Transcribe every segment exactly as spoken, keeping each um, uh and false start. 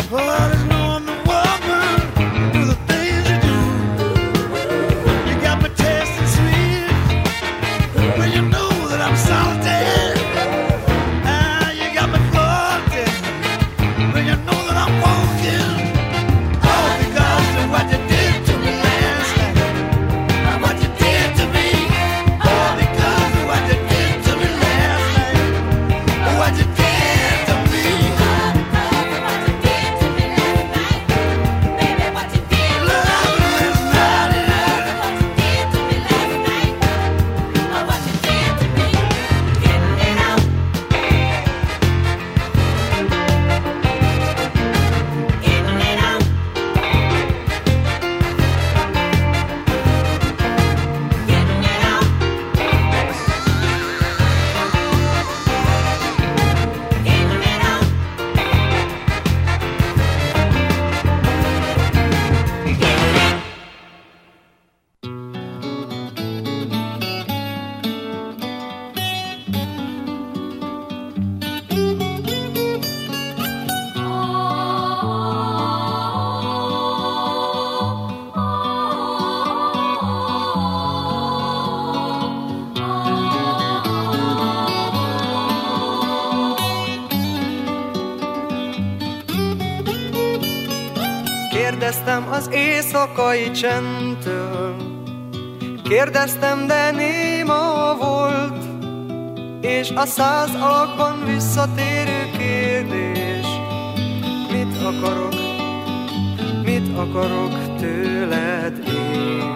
Kérdeztem az éjszakai csendtől, kérdeztem, de néma volt, és a száz alakban visszatérő kérdés: mit akarok, mit akarok tőled én?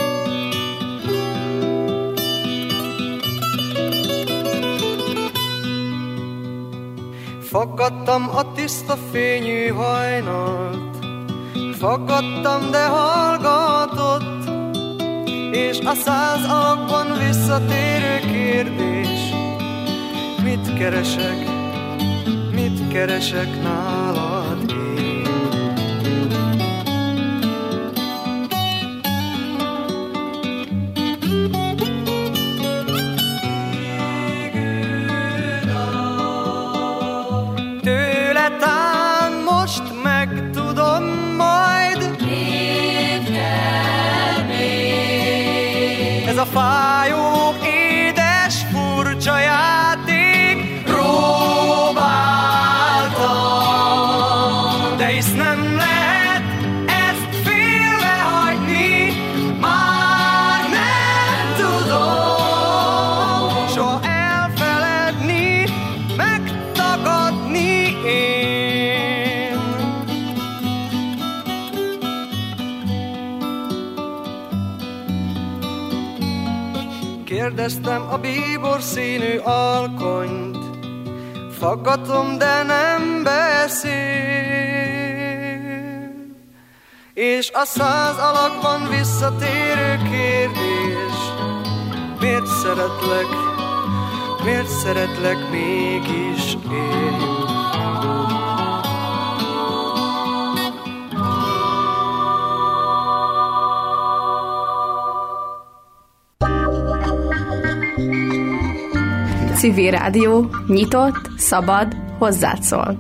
Fakadtam a tiszta fényű hajnalt, fakadtam, de hallgatott, és a száz alakban visszatérő kérdés: mit keresek, mit keresek nálad én? Tőle tán most megtudom majd, mit kell még. Ez a fájó, édes, furcsa játék, próbáltam, de hisz nem lehet ezt félrehagyni, már nem tudom soha elfeledni, megtagadni én. Kérdeztem a bíbor színű alkonyt, faggatom, de nem beszél, és a száz alakban visszatérő kérdés: miért szeretlek, miért szeretlek mégis én? Civil Rádió, nyitott, szabad, hozzád szól.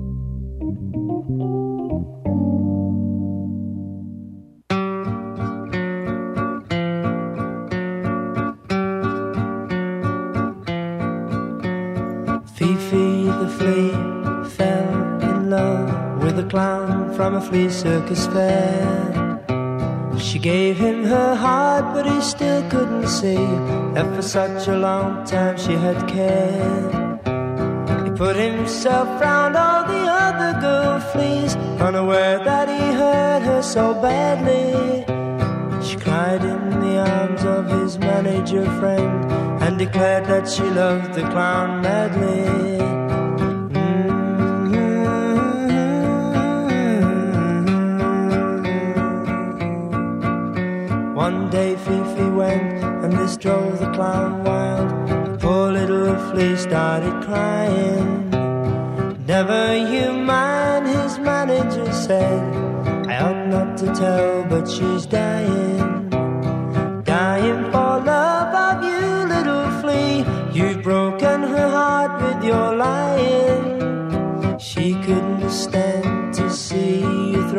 Fifi the flea fell in love with a clown from a flea circus fair. She gave him her heart, but he still couldn't see that for such a long time she had cared. He put himself round all the other girl fleas, unaware that he hurt her so badly. She cried in the arms of his manager friend and declared that she loved the clown madly. One day Fifi went, and this drove the clown wild. The poor little flea started crying. Never you mind, his manager said. I ought not to tell, but she's dying. Dying for love of you, little flea. You've broken her heart with your lying. She couldn't stand to see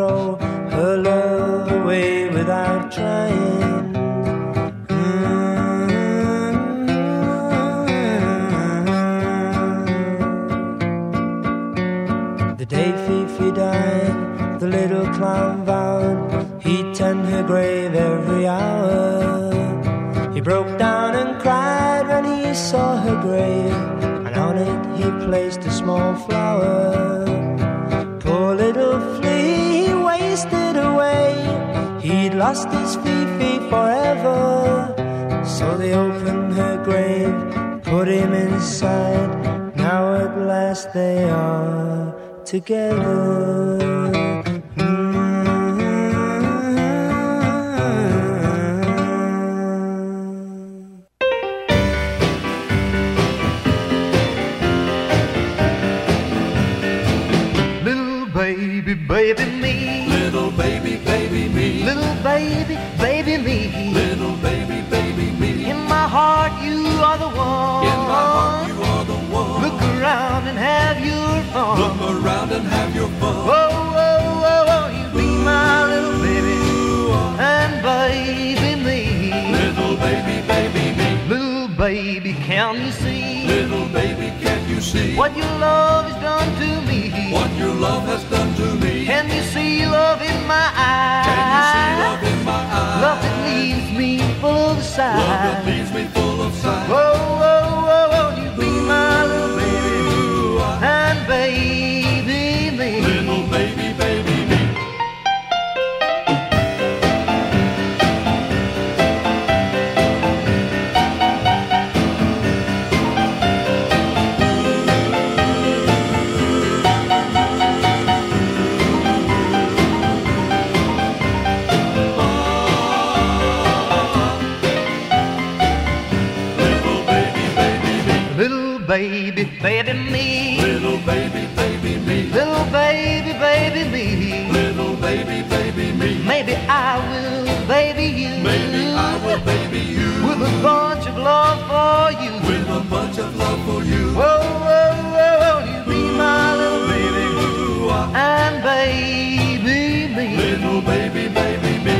throw her love away without trying. Mm-hmm. The day Fifi died, the little clown vowed he'd tend her grave every hour. He broke down and cried when he saw her grave, and on it he placed a small flower. Poor little flea, he wasted away. He'd lost his Fifi forever. So they opened her grave, put him inside. Now at last they are together. Baby me, little baby, baby me, little baby, baby me, little baby, baby me. In my heart you are the one. In my heart you are the one. Look around and have your fun. Look around and have your fun. Whoa, whoa, whoa, whoa, you be my little baby, and baby me, little baby, baby me, little baby, can you see? Little baby, can you see what your love has done to me? What your love has done to me? Can you see love in my eyes? Can you see love in my eyes? Love that leaves me full of sighs. Love that leaves me full of sighs. Whoa, whoa, whoa, whoa, you be my little baby, and baby me, little baby, baby me. baby, baby me, little baby, baby me, little baby, baby me, little baby, baby me. Maybe I will baby you, maybe I will baby you, with a bunch of love for you, with a bunch of love for you. Whoa, whoa, whoa, whoa, you be my little baby, and baby me, little baby, baby me.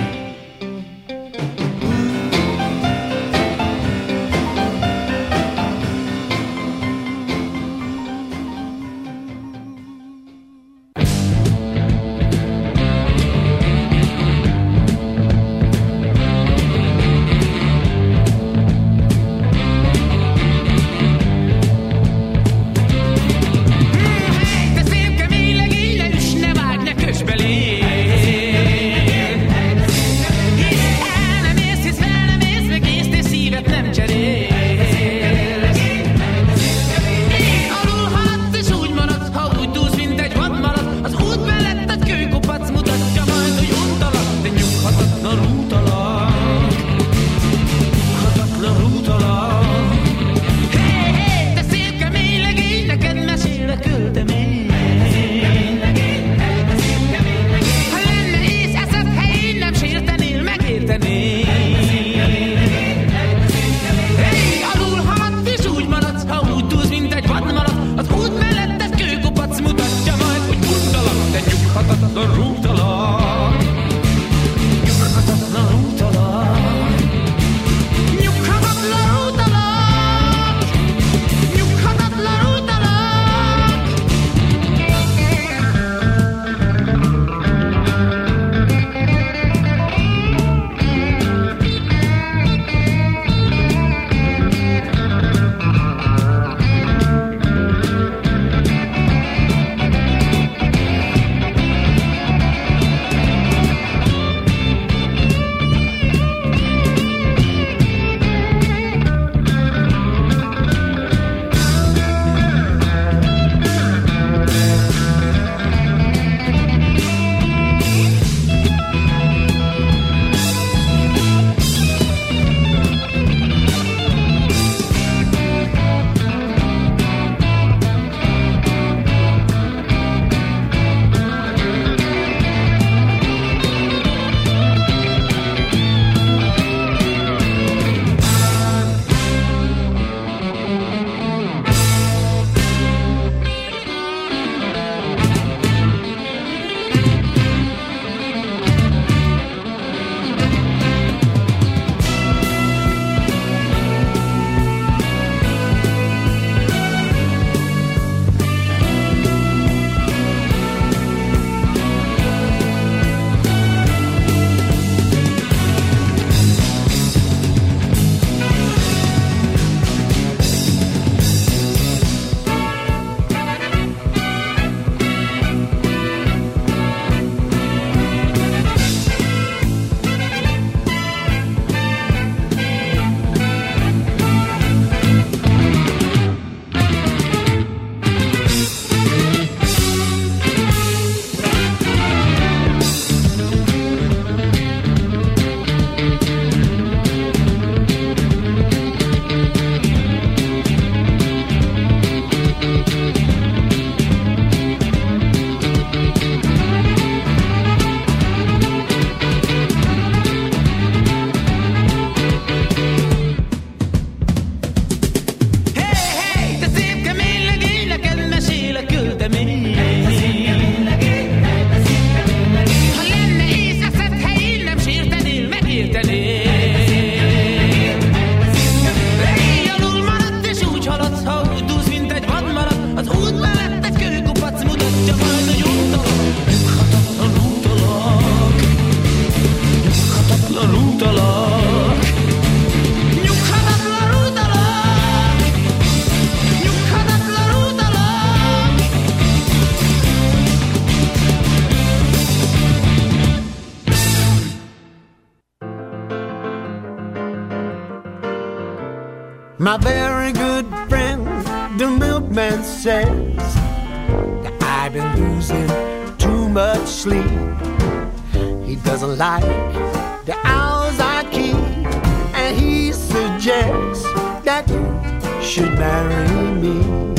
My very good friend, the milkman says that I've been losing too much sleep. He doesn't like the hours I keep, and he suggests that you should marry me.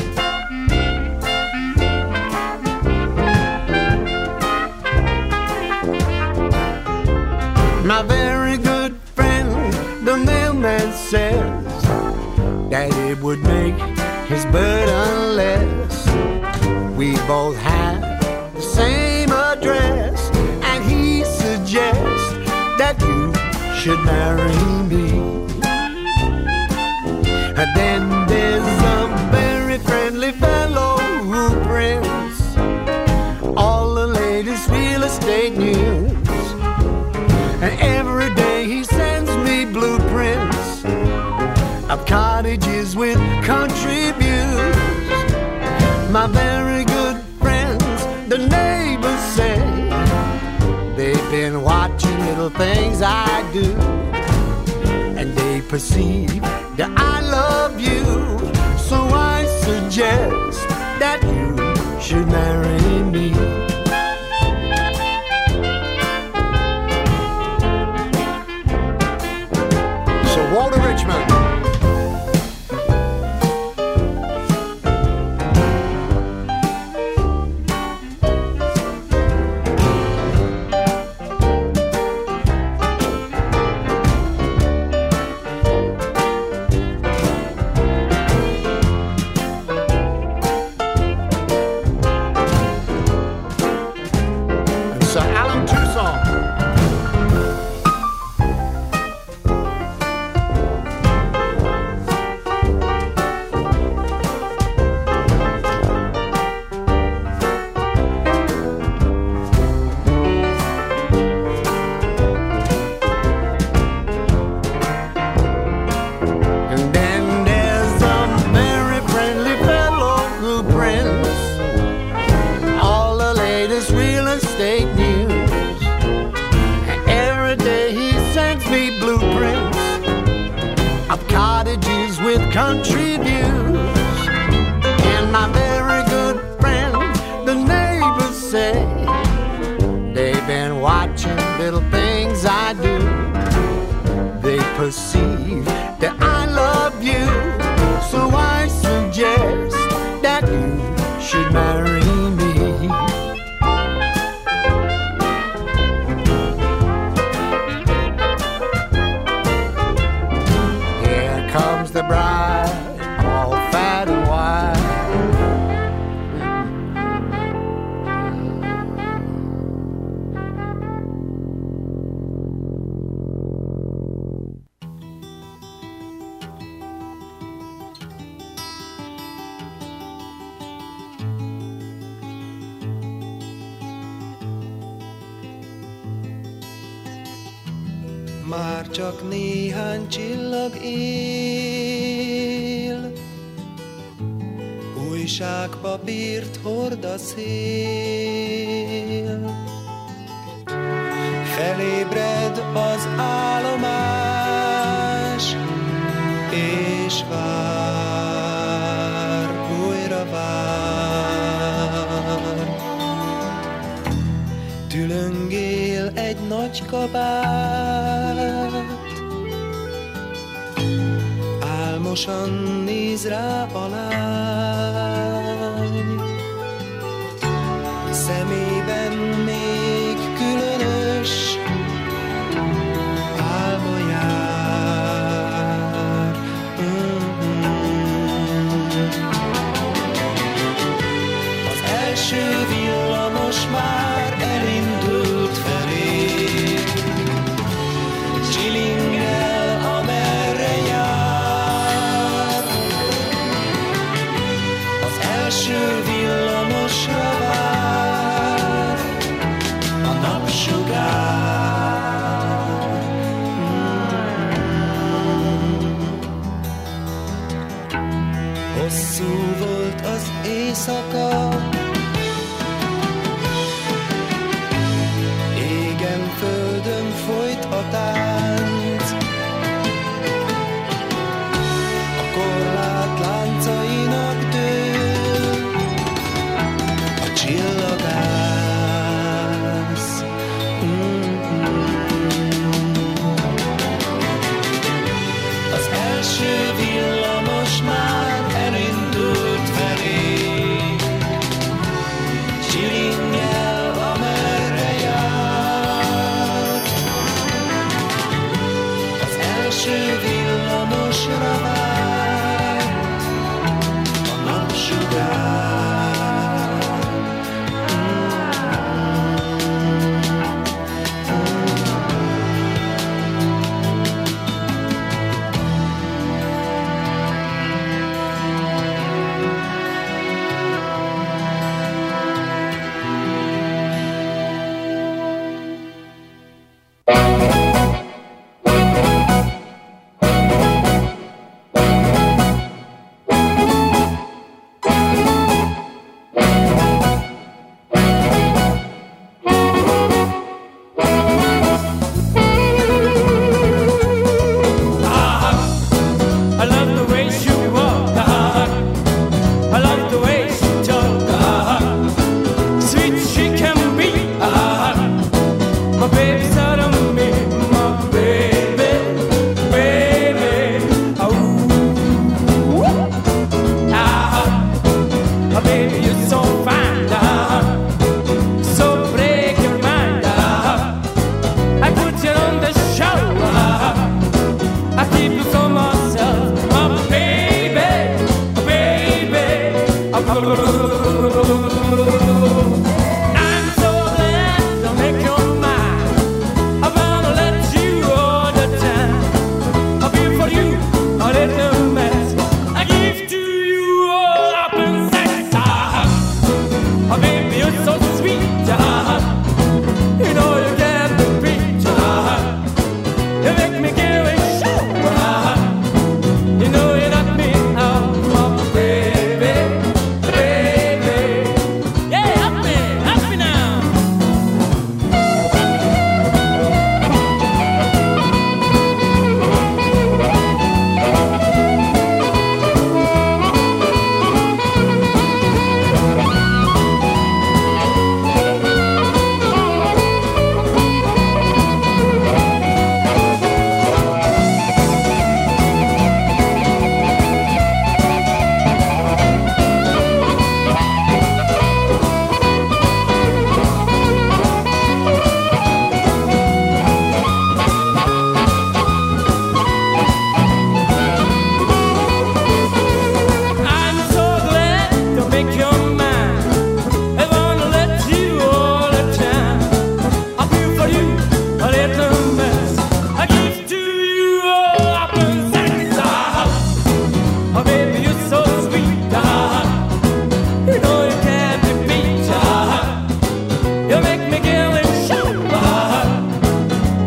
My very good friend, the mailman says that it would make his burden less. We both have the same address, and he suggests that you should marry me. And then there's a very friendly fellow who prints all the latest real estate news. And every day he sends me blueprints of cottages with country views. My very good friends, the neighbors say, they've been watching little things I do, and they perceive that I love you. So I suggest that you should marry me. Walter Richmond. And Sir Alan Tucson. Country views, and my very good friend, the neighbors say, they've been watching little things I do. They perceive that I love you, so I suggest that you should marry me. Here comes the bride, all fat and wide. Már csak néhány csillag él, újságpapírt hord a szél. Felébred az állomás, és vár, újra vár. Tülöngél egy nagy kabát, álmosan néz rá a lány. Szemében még különös álma jár. Az első villamos már elindult felé, csilingel, amerre jár. Az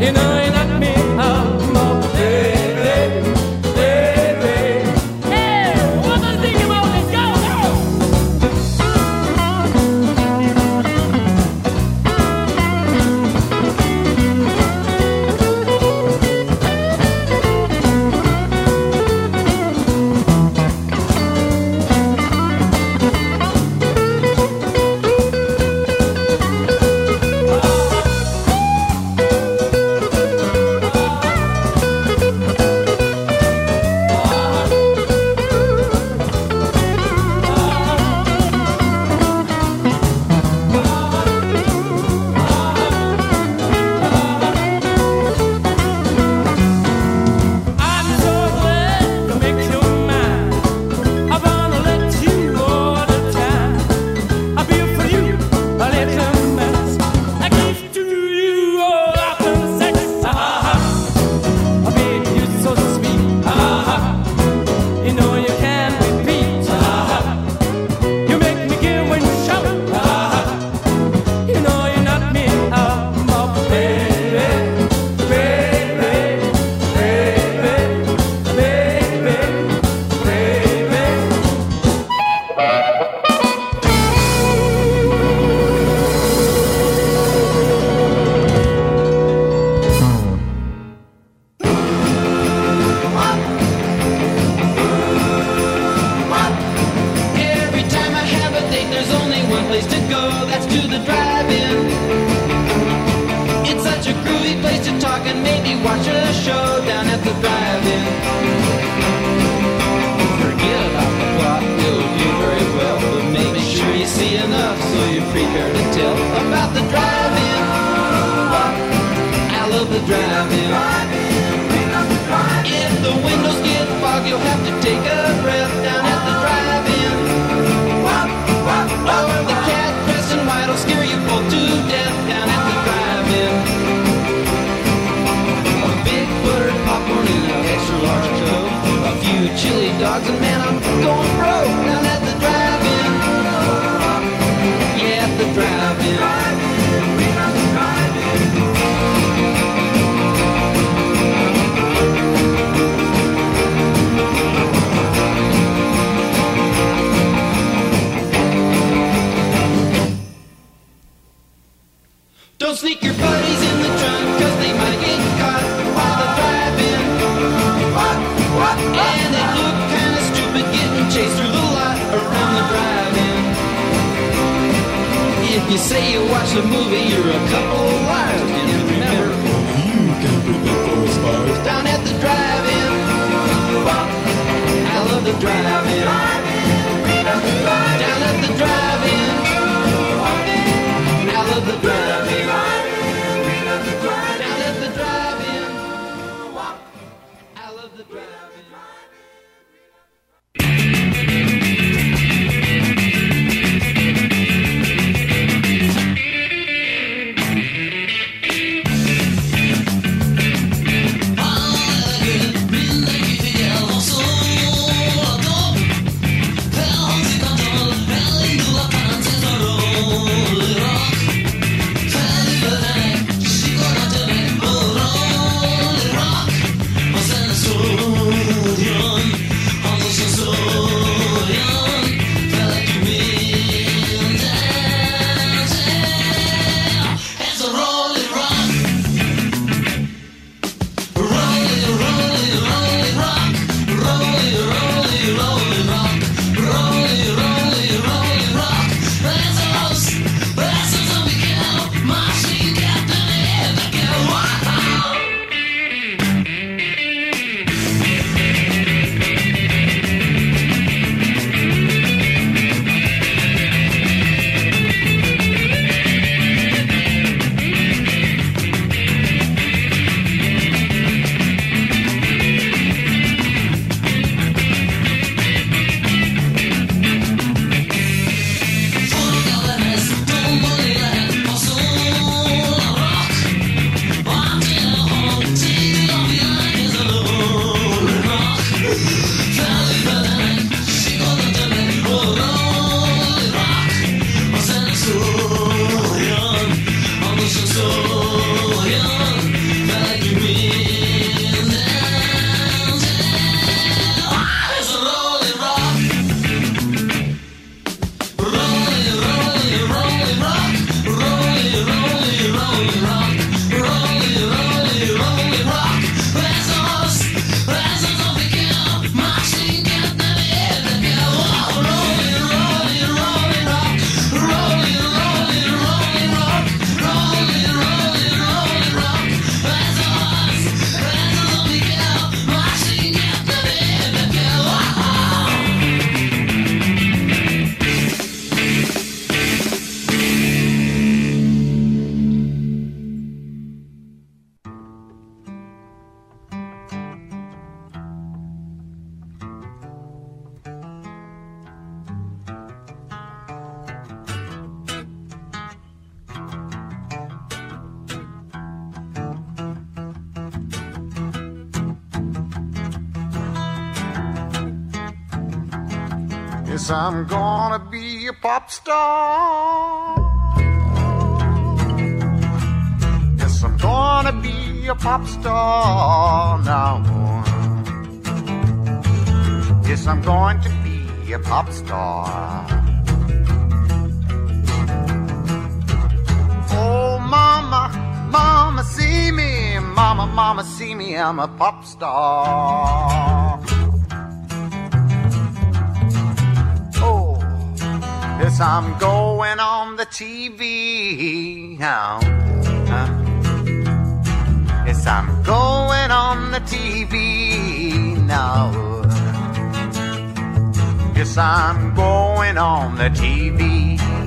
You know you knock me out more, baby, baby. Hey, what do you think about it? Go, Don't Yes, I'm gonna be a pop star. Yes, I'm gonna be a pop star now. Yes, I'm going to be a pop star. Oh, mama, mama, see me. Mama, mama, see me. I'm a pop star. Oh, yes, I'm going on the T V. Oh, uh, yes, I'm going on the T V now. Yes, I'm going on the T V.